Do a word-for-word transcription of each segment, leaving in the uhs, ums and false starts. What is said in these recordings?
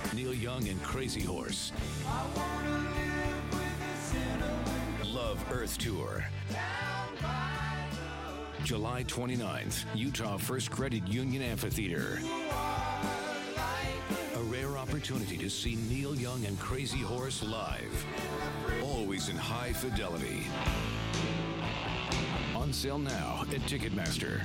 Neil Young and Crazy Horse. Love Earth Tour. July twenty-ninth, Utah First Credit Union Amphitheater. A rare opportunity to see Neil Young and Crazy Horse live. Always in high fidelity. On sale now at Ticketmaster.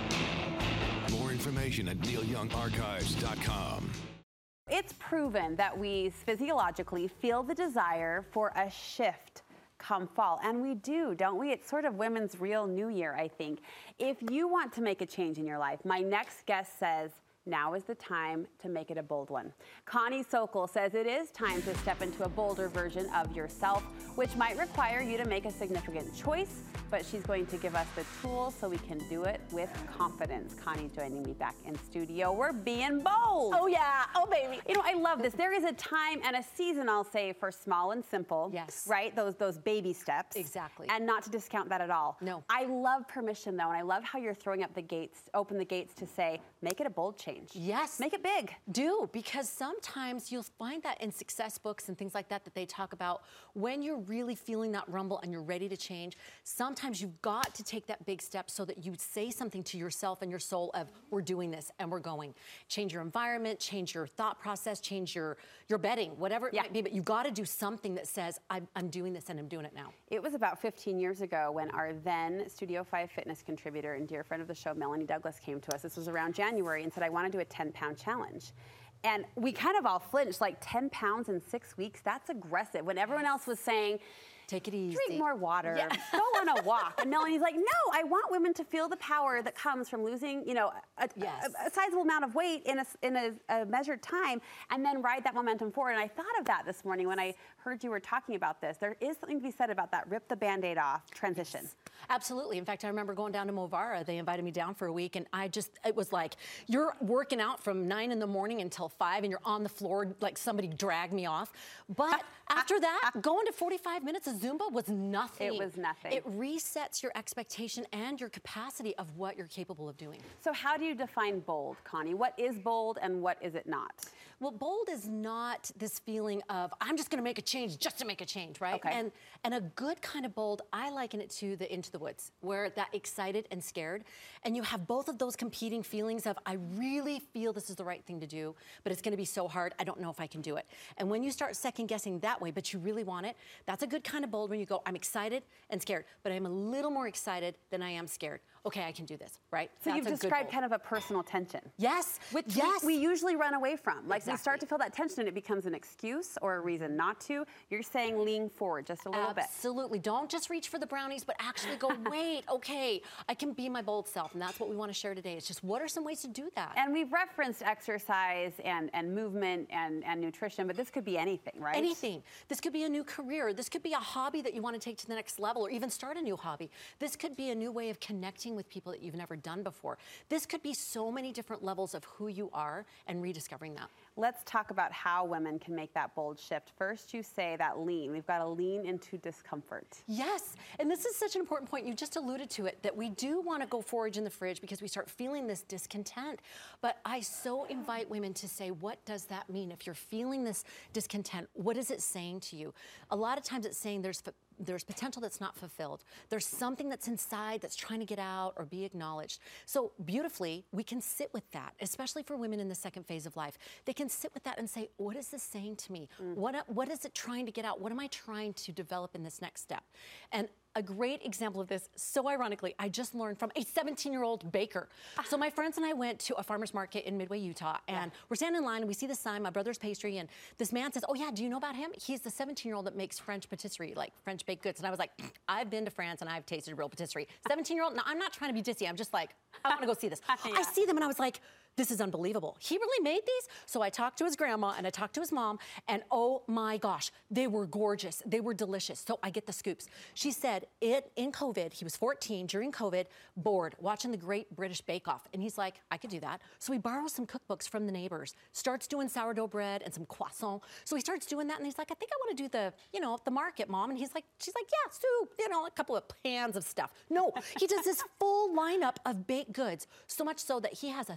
More information at neil young archives dot com. It's proven that we physiologically feel the desire for a shift come fall. And we do, don't we? It's sort of women's real new year, I think. If you want to make a change in your life, my next guest says, now is the time to make it a bold one. Connie Sokol says it is time to step into a bolder version of yourself, which might require you to make a significant choice, but she's going to give us the tools so we can do it with confidence. Connie joining me back in studio. We're being bold. Oh yeah, oh baby. You know, I love this. There is a time and a season, I'll say, for small and simple. Yes. Right? Those those baby steps. Exactly. And not to discount that at all. No. I love permission though, and I love how you're throwing up the gates, open the gates to say, make it a bold change. Yes. Make it big. Do, because sometimes you'll find that in success books and things like that that they talk about when you're really feeling that rumble and you're ready to change, sometimes you've got to take that big step so that you say something to yourself and your soul of, we're doing this and we're going. Change your environment, change your thought process, change your, your bedding, whatever it Yeah. might be, but you've got to do something that says, I'm, I'm doing this and I'm doing it now. It was about fifteen years ago when our then Studio five fitness contributor and dear friend of the show, Melanie Douglas, came to us. This was around January and said, I want to do a ten pound challenge. And we kind of all flinched, like ten pounds in six weeks, that's aggressive. When everyone else was saying, take it easy. Drink more water, Yeah. go on a walk. And Melanie's like, no, I want women to feel the power that comes from losing, you know, a, Yes. a, a sizable amount of weight in a, in a, a measured time and then ride that momentum forward. And I thought of that this morning when I heard you were talking about this. There is something to be said about that rip the Band-Aid off transition. Yes. Absolutely. In fact, I remember going down to Movara. They invited me down for a week, and I just, it was like, you're working out from nine in the morning until five, and you're on the floor like somebody dragged me off. But after that, going to forty-five minutes of Zumba was nothing. It was nothing. It resets your expectation and your capacity of what you're capable of doing. So how do you define bold, Connie? What is bold and what is it not? Well, bold is not this feeling of, I'm just going to make a change just to make a change, right? Okay. And and a good kind of bold, I liken it to the Into the Woods, where that excited and scared, and you have both of those competing feelings of, I really feel this is the right thing to do, but it's going to be so hard, I don't know if I can do it. And when you start second guessing that way, but you really want it, that's a good kind of bold when you go, I'm excited and scared, but I'm a little more excited than I am scared. Okay, I can do this, right? So That's you've a good described bold. kind of a personal tension. Yes, Which yes. we, we usually run away from. Like we start Exactly. to feel that tension and it becomes an excuse or a reason not to. You're saying lean forward just a little bit. Absolutely. Don't just reach for the brownies, but actually go, wait, okay, I can be my bold self. And that's what we want to share today. It's just, what are some ways to do that? And we've referenced exercise and, and movement and, and nutrition, but this could be anything, right? Anything. This could be a new career. This could be a hobby that you want to take to the next level or even start a new hobby. This could be a new way of connecting with people that you've never done before. This could be so many different levels of who you are and rediscovering that. Let's talk about how women can make that bold shift. First, you say that lean. We've got to lean into discomfort. Yes, and this is such an important point. You just alluded to it, that we do want to go forage in the fridge because we start feeling this discontent. But I so invite women to say, what does that mean? If you're feeling this discontent, what is it saying to you? A lot of times it's saying there's there's potential that's not fulfilled. There's something that's inside that's trying to get out or be acknowledged. So beautifully, we can sit with that, especially for women in the second phase of life. They can sit with that and say, what is this saying to me? Mm. What, what is it trying to get out? What am I trying to develop in this next step? And a great example of this, so ironically, I just learned from a seventeen-year-old baker. So my friends and I went to a farmer's market in Midway, Utah, and yeah. we're standing in line, and we see the sign, My Brother's Pastry, and this man says, oh yeah, do you know about him? He's the seventeen-year-old that makes French patisserie, like French baked goods. And I was like, I've been to France, and I've tasted real patisserie. seventeen-year-old, now I'm not trying to be dissy, I'm just like, I want to go see this. yeah. I see them, and I was like, this is unbelievable. He really made these? So I talked to his grandma and I talked to his mom, and oh my gosh, they were gorgeous. They were delicious. So I get the scoops. She said it in COVID, he was fourteen during COVID, bored, watching the Great British Bake Off. And he's like, I could do that. So he borrows some cookbooks from the neighbors, starts doing sourdough bread and some croissant. So he starts doing that, and he's like, I think I want to do the, you know, the market, Mom. And he's like, she's like, yeah, soup, you know, a couple of pans of stuff. No, he does this full lineup of baked goods, so much so that he has a thirty to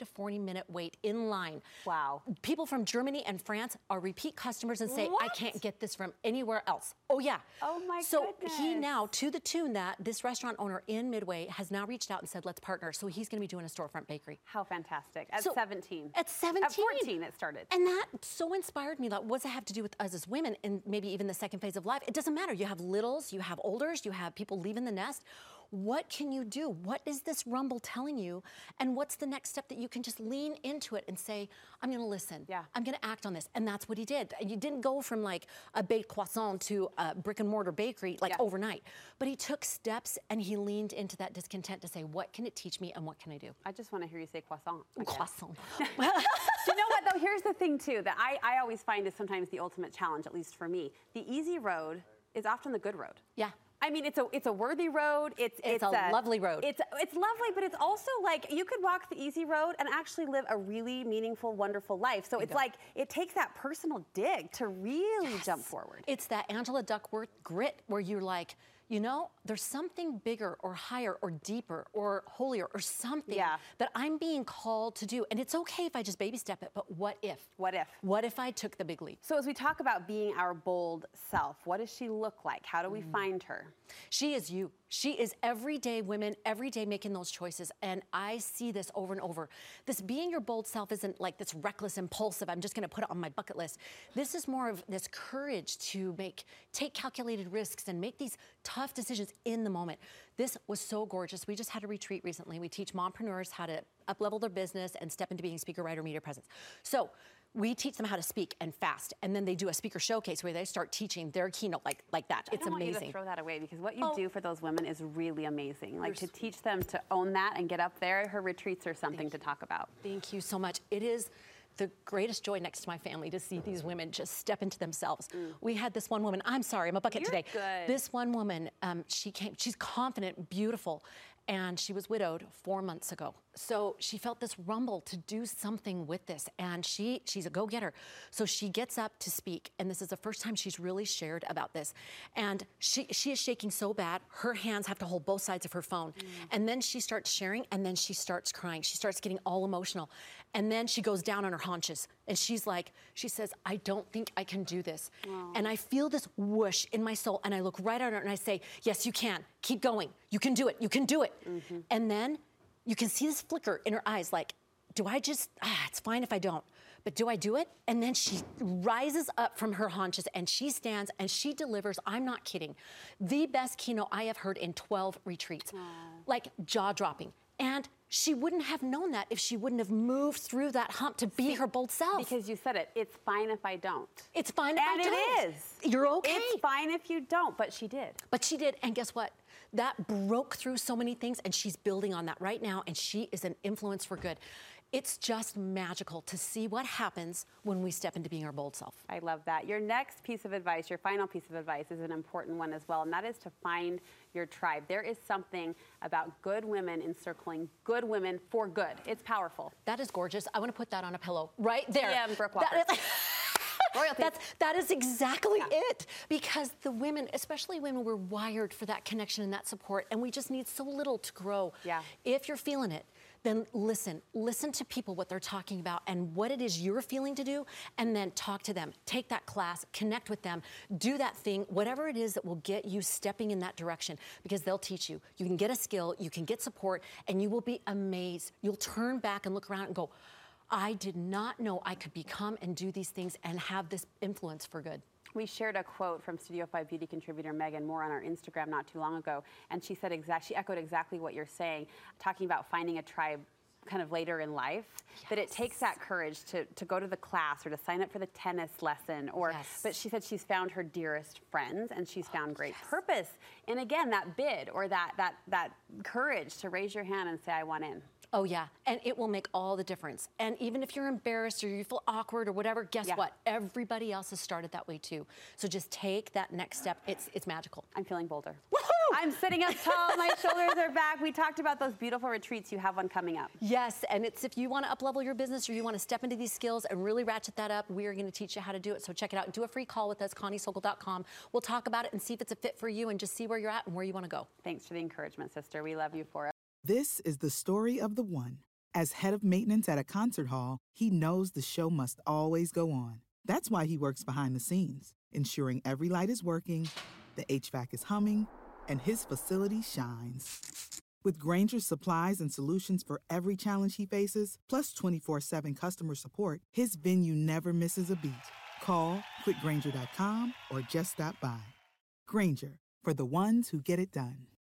to forty minute wait in line. Wow. People from Germany and France are repeat customers and say, What? I can't get this from anywhere else. Oh, yeah. Oh, my so goodness. he now, to the tune that this restaurant owner in Midway has now reached out and said, let's partner. So he's going to be doing a storefront bakery. How fantastic. At So, seventeen. At seventeen. At fourteen it started. And that so inspired me. Like, what does it have to do with us as women and maybe even the second phase of life? It doesn't matter. You have littles, you have olders, you have people leaving the nest. What can you do? What is this rumble telling you? And what's the next step that you can just lean into it and say, I'm going to listen. Yeah. I'm going to act on this. And that's what he did. You didn't go from like a baked croissant to a brick and mortar bakery like Yeah. overnight. But he took steps and he leaned into that discontent to say, what can it teach me and what can I do? I just want to hear you say croissant. again. Croissant. You know what, though? Here's the thing, too, that I, I always find is sometimes the ultimate challenge, at least for me. The easy road is often the good road. Yeah. I mean, it's a it's a worthy road. It's It's a lovely road. It's it's lovely, but it's also like you could walk the easy road and actually live a really meaningful, wonderful life. So it's Bingo. like it takes that personal dig to really jump forward. It's that Angela Duckworth grit where you're like, you know, there's something bigger or higher or deeper or holier or something Yeah. that I'm being called to do. And it's okay if I just baby step it, but what if? What if? What if I took the big leap? So as we talk about being our bold self, what does she look like? How do we find her? She is you. She is everyday women, every day making those choices. And I see this over and over. This being your bold self isn't like this reckless, impulsive, I'm just going to put it on my bucket list. This is more of this courage to make, take calculated risks and make these tough decisions in the moment. This was so gorgeous. We just had a retreat recently. We teach mompreneurs how to up-level their business and step into being speaker, writer, media presence. So we teach them how to speak and fast, and then they do a speaker showcase where they start teaching their keynote like like that. I It's don't want amazing. you to throw that away because what you Oh. do for those women is really amazing. Like You're to teach them to own that and get up there. Her retreats are something to talk about. Thank you so much. It is the greatest joy next to my family to see these women just step into themselves. We had this one woman, I'm sorry, I'm a bucket You're today. good. This one woman, um, she came, she's confident, beautiful, and she was widowed four months ago. So she felt this rumble to do something with this, and she she's a go-getter. So she gets up to speak, and this is the first time she's really shared about this. And she she is shaking so bad, her hands have to hold both sides of her phone. And then she starts sharing, and then she starts crying. She starts getting all emotional. And then she goes down on her haunches, and she's like, she says, I don't think I can do this. And I feel this whoosh in my soul, and I look right at her, and I say, yes, you can. Keep going. You can do it. You can do it. And then you can see this flicker in her eyes, like, do I just, ah, it's fine if I don't, but do I do it? And then she rises up from her haunches and she stands and she delivers, I'm not kidding, the best keynote I have heard in twelve retreats. Like jaw-dropping. And she wouldn't have known that if she wouldn't have moved through that hump to be her bold self. Because you said it, it's fine if I don't. It's fine if And I it don't. is. You're okay. It's fine if you don't, but she did. But she did, and guess what? That broke through so many things, and she's building on that right now, and she is an influence for good. It's just magical to see what happens when we step into being our bold self. I love that. Your next piece of advice, your final piece of advice, is an important one as well, and that is to find your tribe. There is something about good women encircling good women for good. It's powerful. That is gorgeous. I want to put that on a pillow right there. D M Brooke That Walker. is- Royalty. That's, that is exactly it. Because the women, especially women, we're wired for that connection and that support, and we just need so little to grow. Yeah. If you're feeling it, then listen. Listen to people, what they're talking about, and what it is you're feeling to do, and then talk to them. Take that class, connect with them, do that thing, whatever it is that will get you stepping in that direction, because they'll teach you. You can get a skill, you can get support, and you will be amazed. You'll turn back and look around and go, I did not know I could become and do these things and have this influence for good. We shared a quote from Studio five beauty contributor Megan Moore on our Instagram not too long ago, and she said exact, she echoed exactly what you're saying, talking about finding a tribe kind of later in life, yes. That it takes that courage to, to go to the class or to sign up for the tennis lesson, or, yes. But she said she's found her dearest friends and she's found great yes. purpose. And again, that bid or that, that, that courage to raise your hand and say, I want in. Oh, yeah. And it will make all the difference. And even if you're embarrassed or you feel awkward or whatever, guess yeah. what? Everybody else has started that way too. So just take that next step. It's it's magical. I'm feeling bolder. Woohoo! I'm sitting up tall. My shoulders are back. We talked about those beautiful retreats. You have one coming up. Yes. And it's if you want to up-level your business or you want to step into these skills and really ratchet that up, we are going to teach you how to do it. So check it out. Do a free call with us, Connie Sokol dot com. We'll talk about it and see if it's a fit for you and just see where you're at and where you want to go. Thanks for the encouragement, sister. We love you for it. This is the story of the one. As head of maintenance at a concert hall, he knows the show must always go on. That's why he works behind the scenes, ensuring every light is working, the H V A C is humming, and his facility shines. With Grainger's supplies and solutions for every challenge he faces, plus twenty-four seven customer support, his venue never misses a beat. Call quick grainger dot com or just stop by. Grainger, for the ones who get it done.